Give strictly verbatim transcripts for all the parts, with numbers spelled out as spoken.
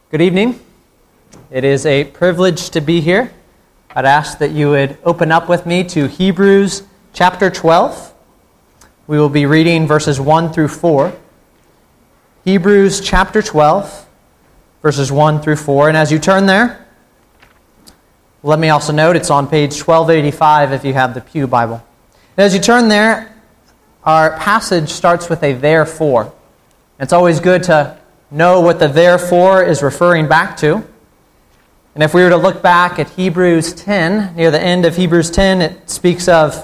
Good evening. It is a privilege to be here. I'd ask that you would open up with me to Hebrews chapter twelve. We will be reading verses one through four. Hebrews chapter twelve, verses one through four. And as you turn there, let me also note it's on page twelve eighty-five if you have the Pew Bible. And as you turn there, our passage starts with a therefore. It's always good to know what the therefore is referring back to. And if we were to look back at Hebrews ten, near the end of Hebrews ten, it speaks of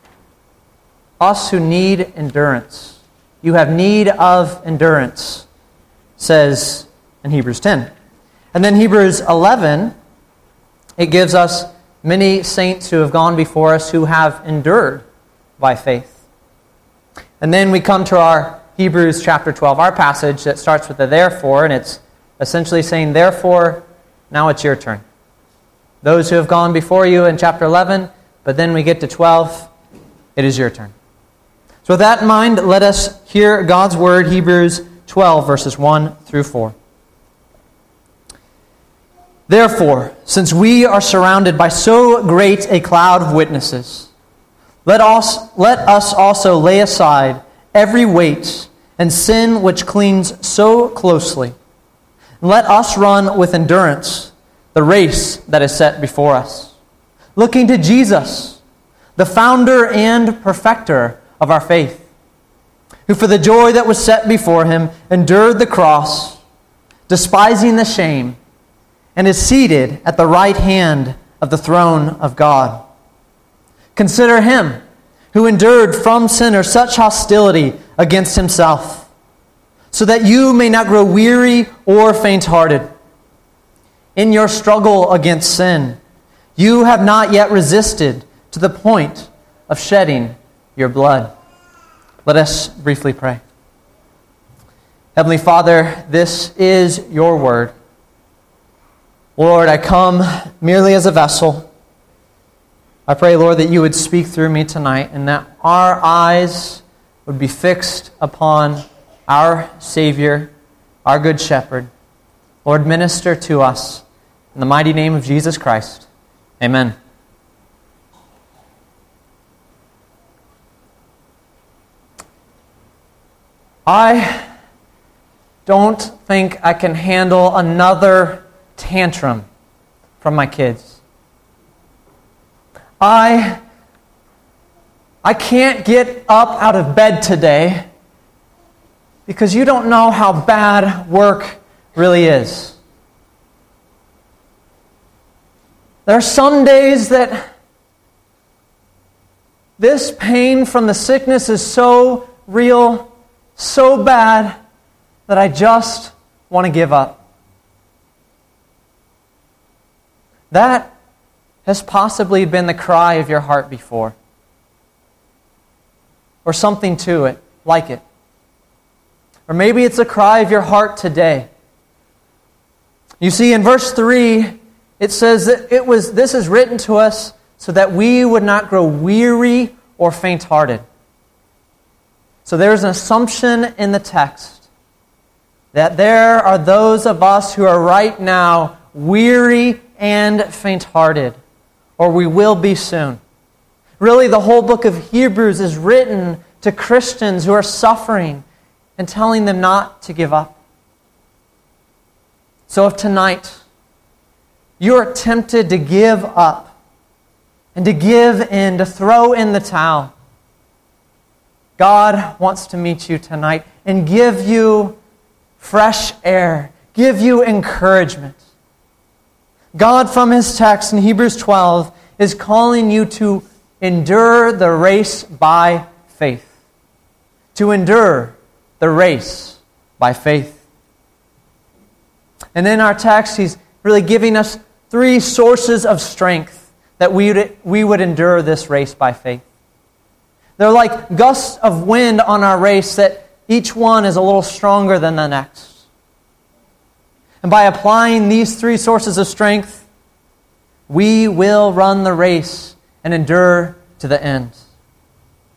us who need endurance. You have need of endurance, says in Hebrews ten. And then Hebrews eleven, it gives us many saints who have gone before us who have endured by faith. And then we come to our Hebrews chapter twelve, our passage that starts with the therefore, and it's essentially saying, therefore, now it's your turn. Those who have gone before you in chapter eleven, but then we get to twelve, it is your turn. So with that in mind, let us hear God's word, Hebrews twelve, verses one through four. Therefore, since we are surrounded by so great a cloud of witnesses, let us, let us also lay aside every weight and sin which clings so closely. And let us run with endurance the race that is set before us, looking to Jesus, the founder and perfecter of our faith, who for the joy that was set before him endured the cross, despising the shame, and is seated at the right hand of the throne of God. Consider him who endured from sinners such hostility against himself, so that you may not grow weary or faint-hearted. In your struggle against sin, you have not yet resisted to the point of shedding your blood. Let us briefly pray. Heavenly Father, this is your word. Lord, I come merely as a vessel. I pray, Lord, that you would speak through me tonight and that our eyes would be fixed upon our Savior, our Good Shepherd. Lord, minister to us in the mighty name of Jesus Christ. Amen. I don't think I can handle another tantrum from my kids. I, I can't get up out of bed today because you don't know how bad work really is. There are some days that this pain from the sickness is so real, so bad, that I just want to give up. That has possibly been the cry of your heart before. Or something to it, like it. Or maybe it's a cry of your heart today. You see, in verse three, it says that it was. This is written to us so that we would not grow weary or faint-hearted. So there's an assumption in the text that there are those of us who are right now weary and faint-hearted, or we will be soon. Really, the whole book of Hebrews is written to Christians who are suffering and telling them not to give up. So if tonight you are tempted to give up and to give in, to throw in the towel, God wants to meet you tonight and give you fresh air, give you encouragement. God, from his text in Hebrews twelve, is calling you to endure the race by faith. To endure the race by faith. And in our text, he's really giving us three sources of strength that we would, we would endure this race by faith. They're like gusts of wind on our race that each one is a little stronger than the next. And by applying these three sources of strength, we will run the race and endure to the end.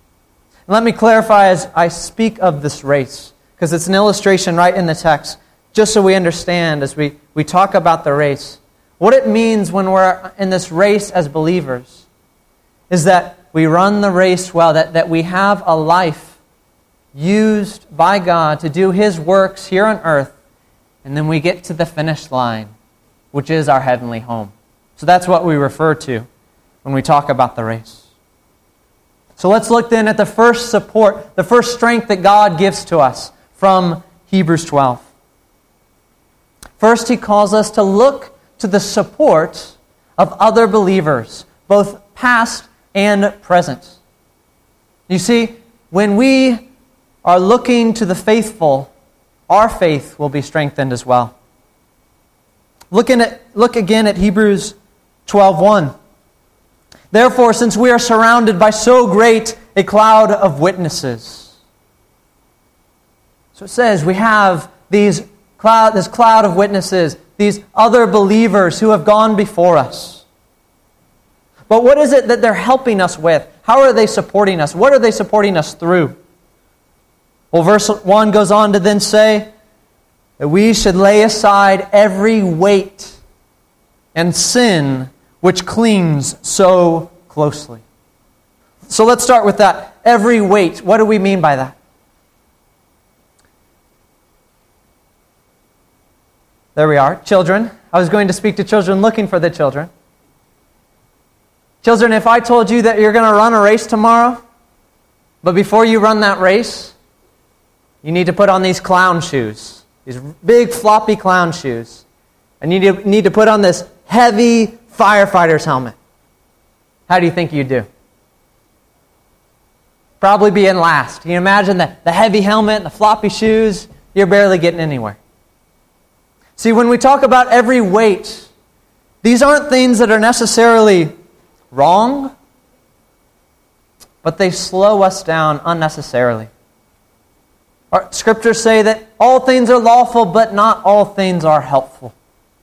And let me clarify as I speak of this race, because it's an illustration right in the text. just so we understand as we, we talk about the race, what it means when we're in this race as believers is that we run the race well, that, that we have a life used by God to do His works here on earth, and then we get to the finish line, which is our heavenly home. So that's what we refer to when we talk about the race. So let's look then at the first support, the first strength that God gives to us from Hebrews twelve. First, He calls us to look to the support of other believers, both past and present. You see, when we are looking to the faithful, our faith will be strengthened as well. Looking at, look again at Hebrews twelve one. Therefore, since we are surrounded by so great a cloud of witnesses. So it says we have these cloud, this cloud of witnesses, these other believers who have gone before us. But what is it that they're helping us with? How are they supporting us? What are they supporting us through? Well, verse one goes on to then say that we should lay aside every weight and sin which clings so closely. So let's start with that. Every weight. What do we mean by that? There we are. Children. I was going to speak to children, looking for the children. Children, if I told you that you're going to run a race tomorrow, but before you run that race, you need to put on these clown shoes, these big floppy clown shoes, and you need to, need to put on this heavy firefighter's helmet. How do you think you'd do? Probably be in last. You can imagine the, the heavy helmet and the floppy shoes, you're barely getting anywhere. See, when we talk about every weight, these aren't things that are necessarily wrong, but they slow us down unnecessarily. Our scriptures say that all things are lawful, but not all things are helpful.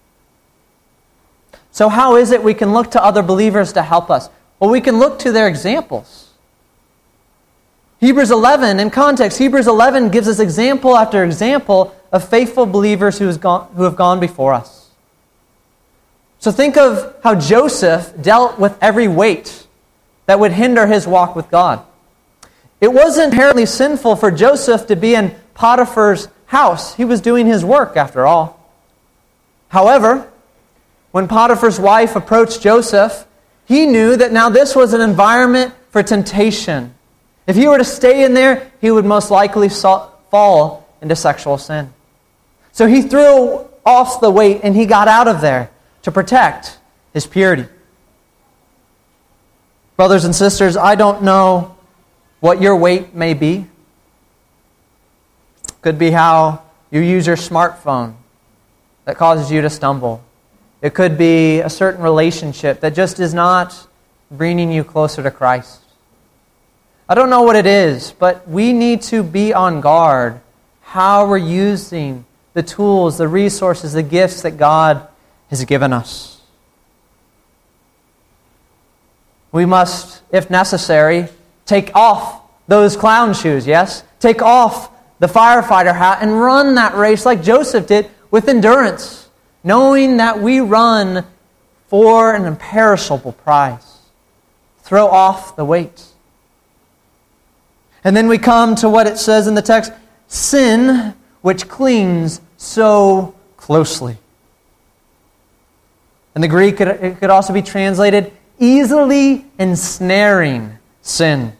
So how is it we can look to other believers to help us? Well, we can look to their examples. Hebrews eleven, in context, Hebrews eleven gives us example after example of faithful believers who, has gone, who have gone before us. So think of how Joseph dealt with every weight that would hinder his walk with God. It wasn't inherently sinful for Joseph to be in Potiphar's house. He was doing his work, after all. However, when Potiphar's wife approached Joseph, he knew that now this was an environment for temptation. If he were to stay in there, he would most likely fall into sexual sin. So he threw off the weight and he got out of there to protect his purity. Brothers and sisters, I don't know what your weight may be. Could be how you use your smartphone that causes you to stumble. It could be a certain relationship that just is not bringing you closer to Christ. I don't know what it is, but we need to be on guard how we're using the tools, the resources, the gifts that God has given us. We must, if necessary, take off those clown shoes, yes? Take off the firefighter hat and run that race like Joseph did with endurance, knowing that we run for an imperishable prize. Throw off the weights. And then we come to what it says in the text, sin which clings so closely. In the Greek, it could also be translated easily ensnaring sin.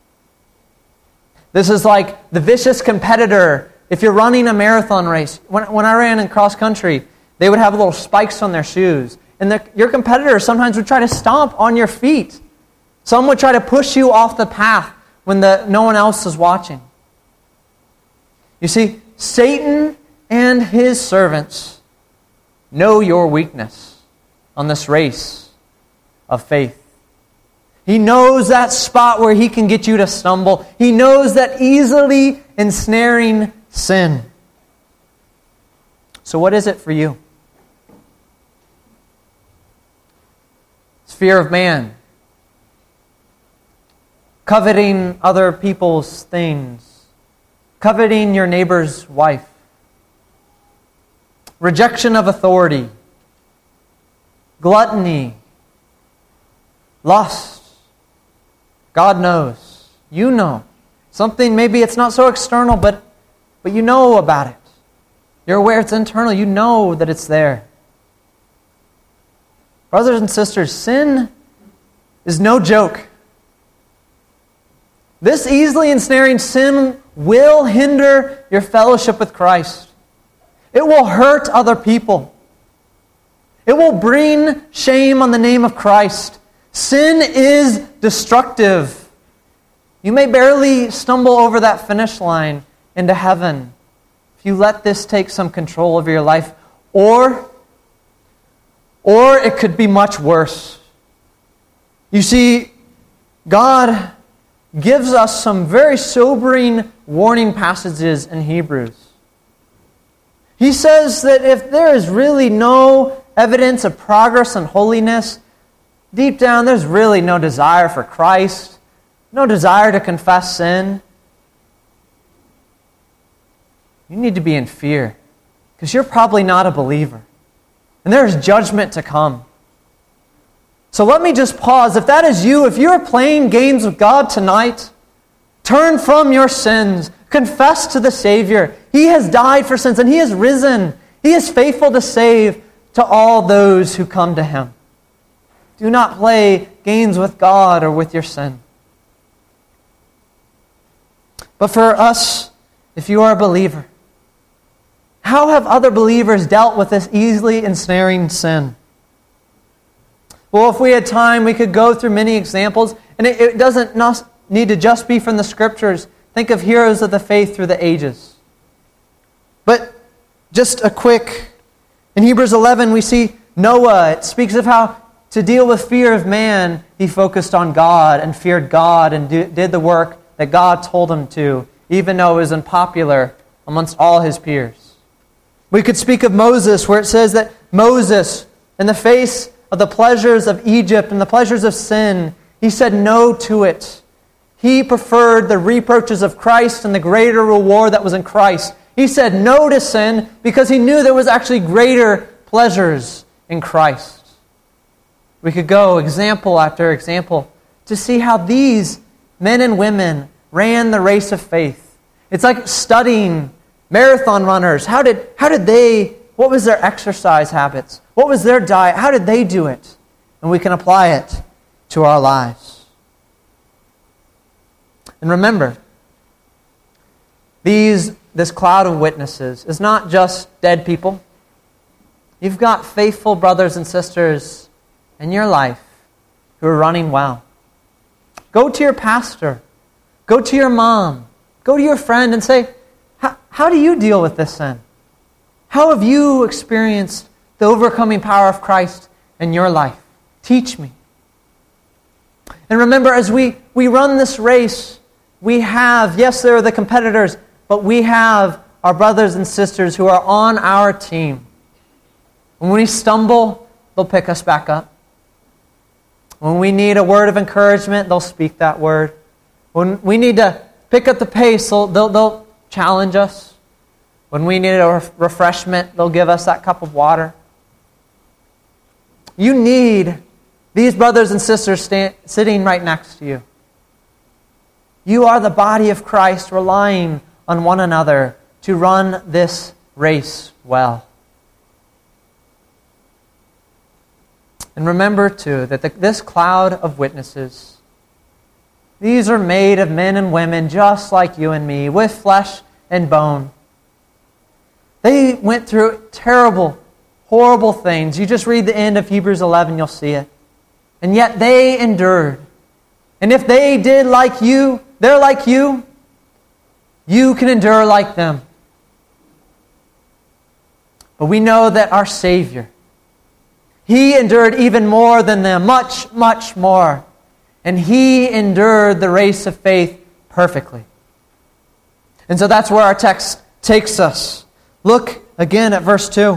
This is like the vicious competitor. If you're running a marathon race, when, when I ran in cross country, they would have little spikes on their shoes. And the, your competitor sometimes would try to stomp on your feet. Some would try to push you off the path when the, no one else is watching. You see, Satan and his servants know your weakness on this race of faith. He knows that spot where he can get you to stumble. He knows that easily ensnaring sin. So what is it for you? It's fear of man. Coveting other people's things. Coveting your neighbor's wife. rejection of authority, gluttony, lust. God knows. You know. Something, maybe it's not so external, but, but you know about it. You're aware it's internal. You know that it's there. Brothers and sisters, sin is no joke. This easily ensnaring sin will hinder your fellowship with Christ. It will hurt other people. It will bring shame on the name of Christ. Sin is destructive. You may barely stumble over that finish line into heaven if you let this take some control over your life. Or, or it could be much worse. You see, God gives us some very sobering warning passages in Hebrews. He says that if there is really no evidence of progress and holiness, deep down there's really no desire for Christ, no desire to confess sin. You need to be in fear because you're probably not a believer. And there's judgment to come. So let me just pause. If that is you, if you're playing games with God tonight, turn from your sins. Confess to the Savior. He has died for sins and He has risen. He is faithful to save to all those who come to Him. Do not play games with God or with your sin. But for us, if you are a believer, how have other believers dealt with this easily ensnaring sin? Well, if we had time, we could go through many examples, and it, it doesn't not need to just be from the Scriptures. Think of heroes of the faith through the ages. But just a quick, in Hebrews eleven, we see Noah. It speaks of how to deal with fear of man, he focused on God and feared God and do, did the work that God told him to, even though it was unpopular amongst all his peers. We could speak of Moses, where it says that Moses, in the face of the pleasures of Egypt and the pleasures of sin, he said no to it. He preferred the reproaches of Christ and the greater reward that was in Christ. He said no to sin because he knew there was actually greater pleasures in Christ. We could go example after example to see how these men and women ran the race of faith. It's like studying marathon runners. How did, how did they, what was their exercise habits? What was their diet? How did they do it? And we can apply it to our lives. And remember, these, this cloud of witnesses is not just dead people. You've got faithful brothers and sisters in your life who are running well. Go to your pastor. Go to your mom. Go to your friend and say, how do you deal with this sin? How have you experienced the overcoming power of Christ in your life? Teach me. And remember, as we, we run this race, we have, yes, there are the competitors, but we have our brothers and sisters who are on our team. When we stumble, they'll pick us back up. When we need a word of encouragement, they'll speak that word. When we need to pick up the pace, they'll, they'll, they'll challenge us. When we need a refreshment, they'll give us that cup of water. You need these brothers and sisters stand, sitting right next to you. You are the body of Christ relying on one another to run this race well. And remember, too, that the, this cloud of witnesses, these are made of men and women just like you and me, with flesh and bone. They went through terrible, horrible things. You just read the end of Hebrews eleven, you'll see it. And yet they endured. And if they did like you, they're like you, you can endure like them. But we know that our Savior, He endured even more than them, much, much more. And He endured the race of faith perfectly. And so that's where our text takes us. Look again at verse two.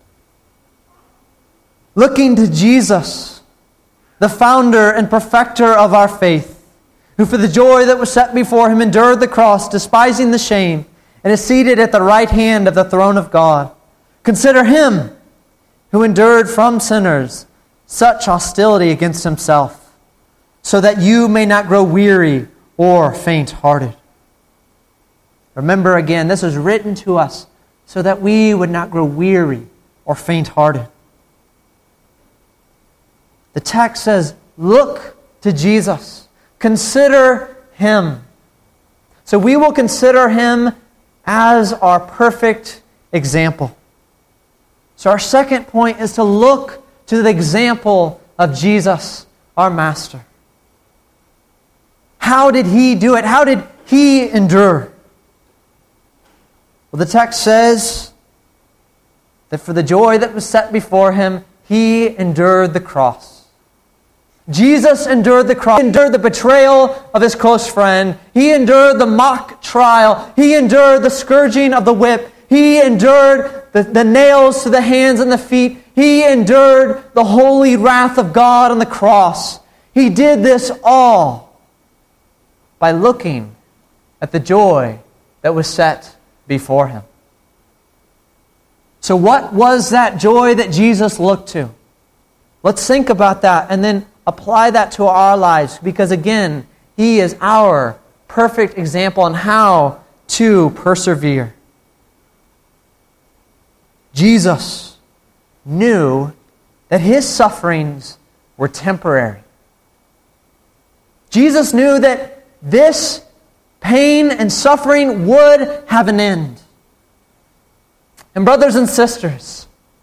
Looking to Jesus, the founder and perfecter of our faith, who for the joy that was set before Him endured the cross, despising the shame, and is seated at the right hand of the throne of God. Consider him who endured from sinners such hostility against himself, so that you may not grow weary or faint-hearted. Remember again, this was written to us so that we would not grow weary or faint-hearted. The text says, look to Jesus. Consider him. So we will consider him as our perfect example. So our second point is to look to the example of Jesus, our Master. How did he do it? How did he endure? Well, the text says that for the joy that was set before him, he endured the cross. Jesus endured the cross. He endured the betrayal of his close friend. He endured the mock trial. He endured the scourging of the whip. He endured the, the nails to the hands and the feet. He endured the holy wrath of God on the cross. He did this all by looking at the joy that was set before him. So what was that joy that Jesus looked to? Let's think about that and then apply that to our lives, because again, he is our perfect example on how to persevere. Jesus knew that his sufferings were temporary. Jesus knew that this pain and suffering would have an end. And brothers and sisters,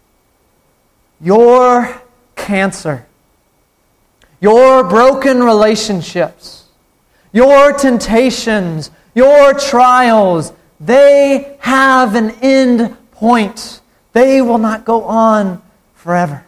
your cancer, your broken relationships, your temptations, your trials, they have an end point. They will not go on forever.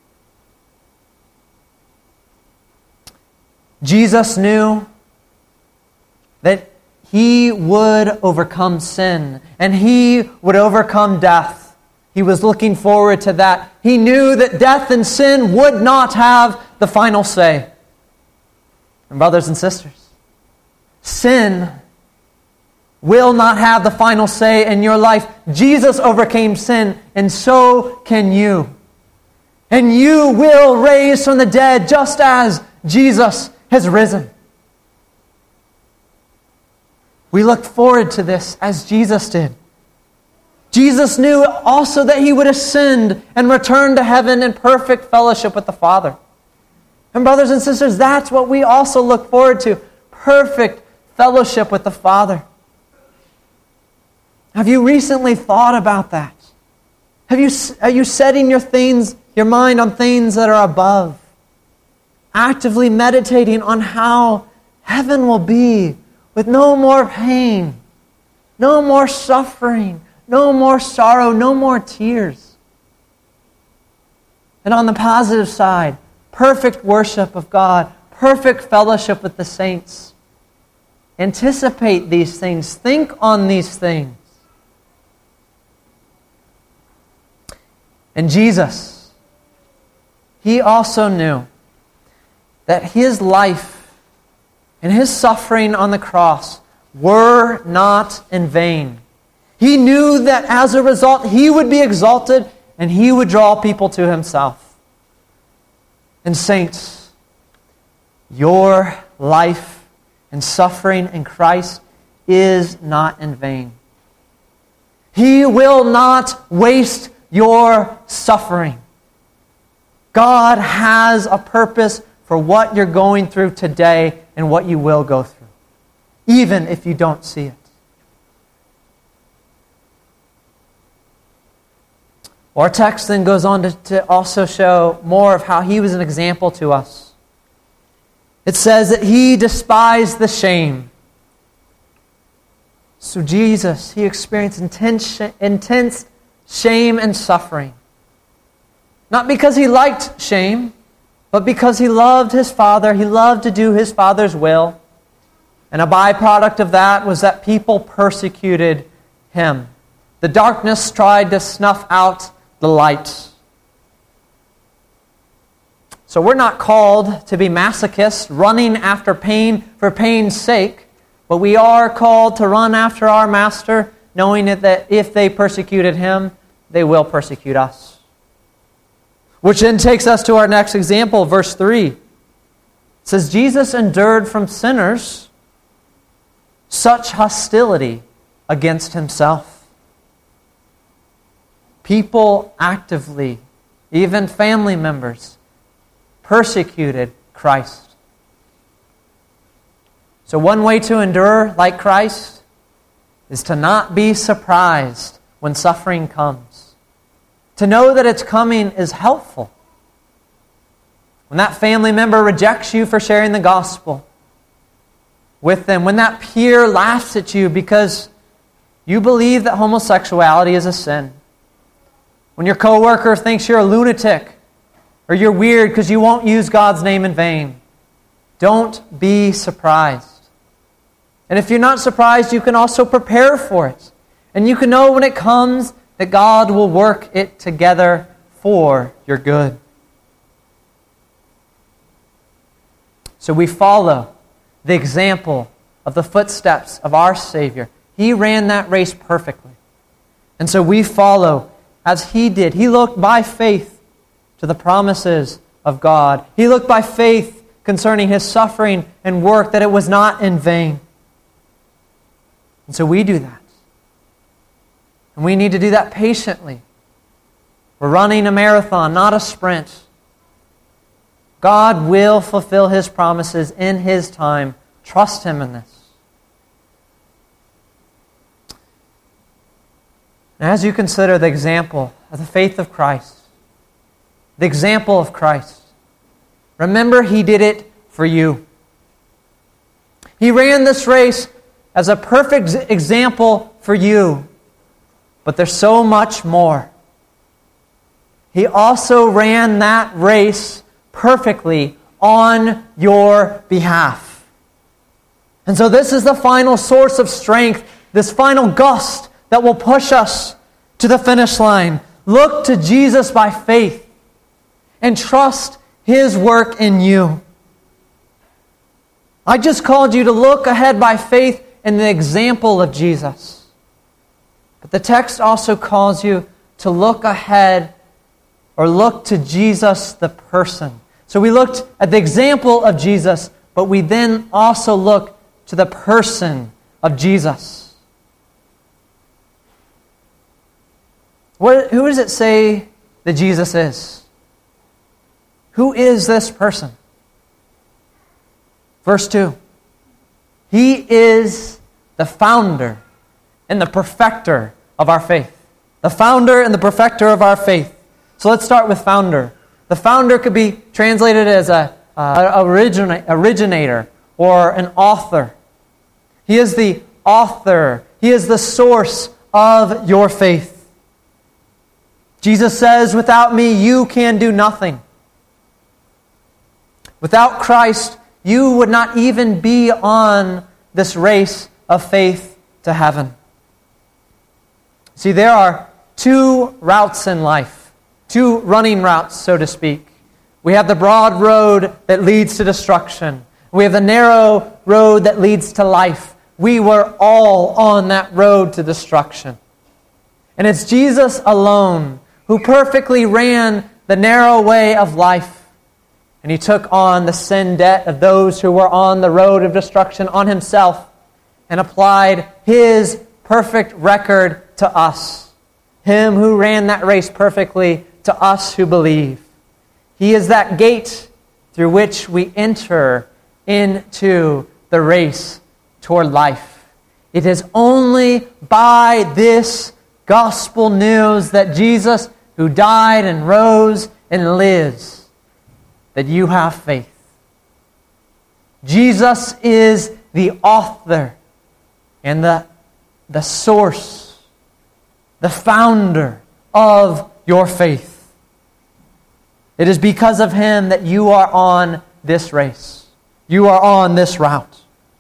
Jesus knew that he would overcome sin and he would overcome death. He was looking forward to that. He knew that death and sin would not have the final say. And brothers and sisters, sin will not have the final say in your life. Jesus overcame sin, and so can you. And you will raise from the dead just as Jesus has risen. We look forward to this as Jesus did. Jesus knew also that he would ascend and return to heaven in perfect fellowship with the Father. And brothers and sisters, that's what we also look forward to. Perfect fellowship with the Father. Have you recently thought about that? Have you, are you setting your things, your mind on things that are above? Actively meditating on how heaven will be with no more pain, no more suffering, no more sorrow, no more tears. And on the positive side, perfect worship of God, perfect fellowship with the saints. Anticipate these things. Think on these things. And Jesus, he also knew that his life and his suffering on the cross were not in vain. He knew that as a result, he would be exalted and he would draw people to himself. And saints, your life and suffering in Christ is not in vain. He will not waste your suffering. God has a purpose for what you're going through today and what you will go through, even if you don't see it. Our text then goes on to, to also show more of how he was an example to us. It says that he despised the shame. So Jesus, he experienced intense, intense shame and suffering. Not because he liked shame, but because he loved his Father. He loved to do his Father's will. And a byproduct of that was that people persecuted him. The darkness tried to snuff out the light. So we're not called to be masochists, running after pain for pain's sake, but we are called to run after our Master, knowing that if they persecuted him, they will persecute us. Which then takes us to our next example, verse three. It says, Jesus endured from sinners such hostility against himself. People actively, even family members, persecuted Christ. So one way to endure like Christ is to not be surprised when suffering comes. To know that it's coming is helpful. When that family member rejects you for sharing the gospel with them, when that peer laughs at you because you believe that homosexuality is a sin, when your coworker thinks you're a lunatic or you're weird because you won't use God's name in vain, don't be surprised. And if you're not surprised, you can also prepare for it. And you can know when it comes that God will work it together for your good. So we follow the example of the footsteps of our Savior. He ran that race perfectly. And so we follow as He did. He looked by faith to the promises of God. He looked by faith concerning His suffering and work, that it was not in vain. And so we do that. And we need to do that patiently. We're running a marathon, not a sprint. God will fulfill His promises in His time. Trust Him in this. And as you consider the example of the faith of Christ, the example of Christ, remember He did it for you. He ran this race as a perfect example for you. But there's so much more. He also ran that race perfectly on your behalf. And so this is the final source of strength, this final gust that will push us to the finish line. Look to Jesus by faith and trust His work in you. I just called you to look ahead by faith in the example of Jesus. But the text also calls you to look ahead or look to Jesus the person. So we looked at the example of Jesus, but we then also look to the person of Jesus. What, who does it say that Jesus is? Who is this person? Verse two. He is the founder and the perfecter of our faith. The founder and the perfecter of our faith. So let's start with founder. The founder could be translated as a uh, origina- originator or an author. He is the author. He is the source of your faith. Jesus says, without me, you can do nothing. Without Christ, you would not even be on this race of faith to heaven. See, there are two routes in life, two running routes, so to speak. We have the broad road that leads to destruction. We have the narrow road that leads to life. We were all on that road to destruction. And it's Jesus alone who perfectly ran the narrow way of life. And He took on the sin debt of those who were on the road of destruction on Himself and applied His perfect record to us. Him who ran that race perfectly to us who believe. He is that gate through which we enter into the race toward life. It is only by this gospel news that Jesus, who died and rose and lives, that you have faith. Jesus is the author and the, the source, the founder of your faith. It is because of Him that you are on this race. You are on this route.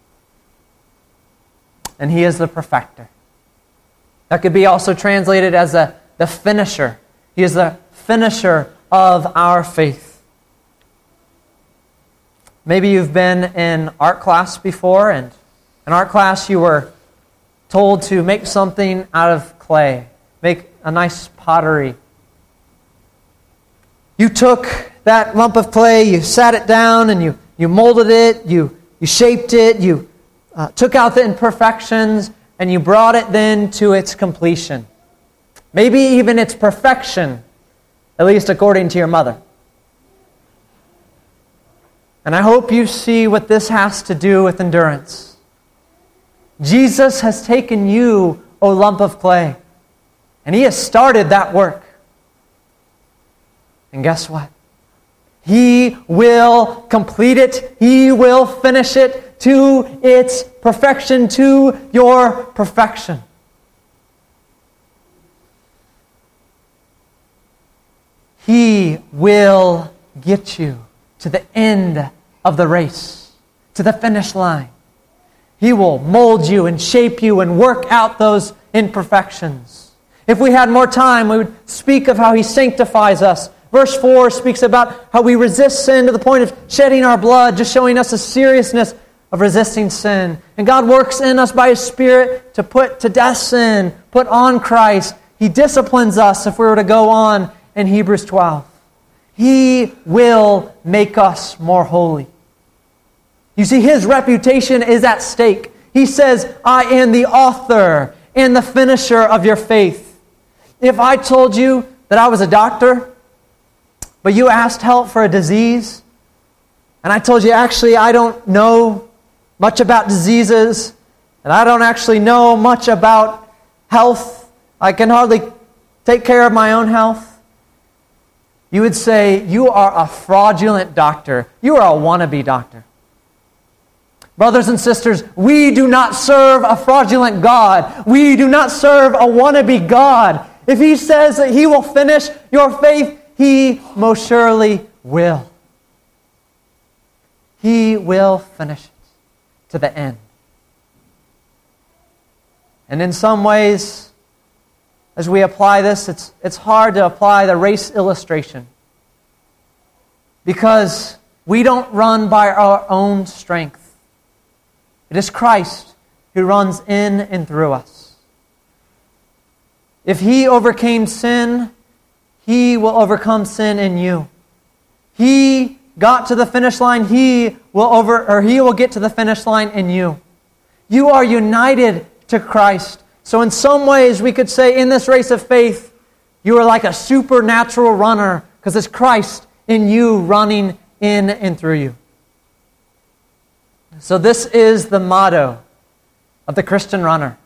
And He is the perfecter. That could be also translated as a, the finisher. He is the finisher of our faith. Maybe you've been in art class before, and in art class you were told to make something out of clay. Make a nice pottery. You took that lump of clay, you sat it down, and you, you molded it, you, you shaped it, you uh, took out the imperfections, and you brought it then to its completion. Maybe even its perfection, at least according to your mother. And I hope you see what this has to do with endurance. Jesus has taken you, O lump of clay, and He has started that work. And guess what? He will complete it. He will finish it to its perfection, to your perfection. He will get you to the end of the race, to the finish line. He will mold you and shape you and work out those imperfections. If we had more time, we would speak of how He sanctifies us. Verse four speaks about how we resist sin to the point of shedding our blood, just showing us the seriousness of resisting sin. And God works in us by His Spirit to put to death sin, put on Christ. He disciplines us if we were to go on in Hebrews twelve. He will make us more holy. You see, His reputation is at stake. He says, I am the author and the finisher of your faith. If I told you that I was a doctor, but you asked help for a disease, and I told you, actually, I don't know much about diseases, and I don't actually know much about health, I can hardly take care of my own health, you would say, you are a fraudulent doctor. You are a wannabe doctor. Brothers and sisters, we do not serve a fraudulent God. We do not serve a wannabe God. If He says that He will finish your faith, He most surely will. He will finish it to the end. And in some ways, as we apply this, it's, it's hard to apply the race illustration. Because we don't run by our own strength. It is Christ who runs in and through us. If He overcame sin, He will overcome sin in you. He got to the finish line, He will over or He will get to the finish line in you. You are united to Christ. So in some ways we could say in this race of faith, you are like a supernatural runner because it's Christ in you running in and through you. So this is the motto of the Christian runner.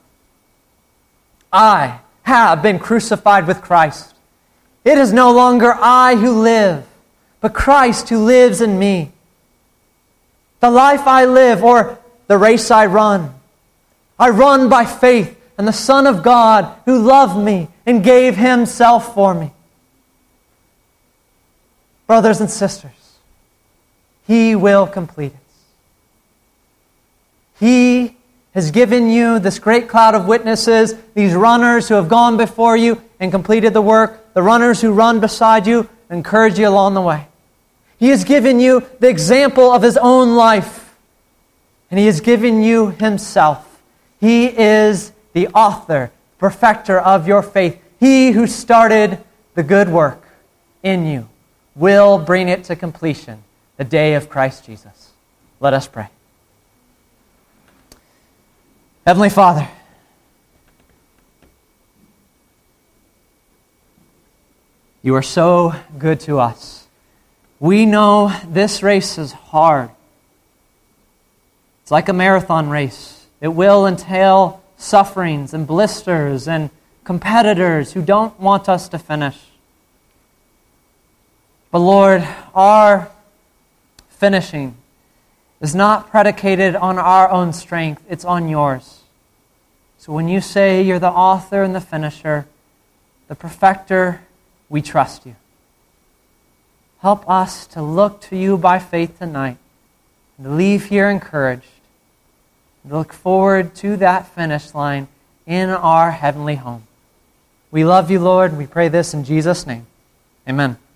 I have been crucified with Christ. It is no longer I who live, but Christ who lives in me. The life I live, or the race I run, I run by faith in the Son of God who loved me and gave Himself for me. Brothers and sisters, He will complete it. He has given you this great cloud of witnesses, these runners who have gone before you and completed the work, the runners who run beside you, encourage you along the way. He has given you the example of His own life, and He has given you Himself. He is the author, perfecter of your faith. He who started the good work in you will bring it to completion the day of Christ Jesus. Let us pray. Heavenly Father, You are so good to us. We know this race is hard. It's like a marathon race. It will entail sufferings and blisters and competitors who don't want us to finish. But Lord, our finishing is not predicated on our own strength. It's on Yours. So when You say You're the author and the finisher, the perfecter, we trust You. Help us to look to You by faith tonight and to leave here encouraged and to look forward to that finish line in our heavenly home. We love You, Lord. We pray this in Jesus' name. Amen.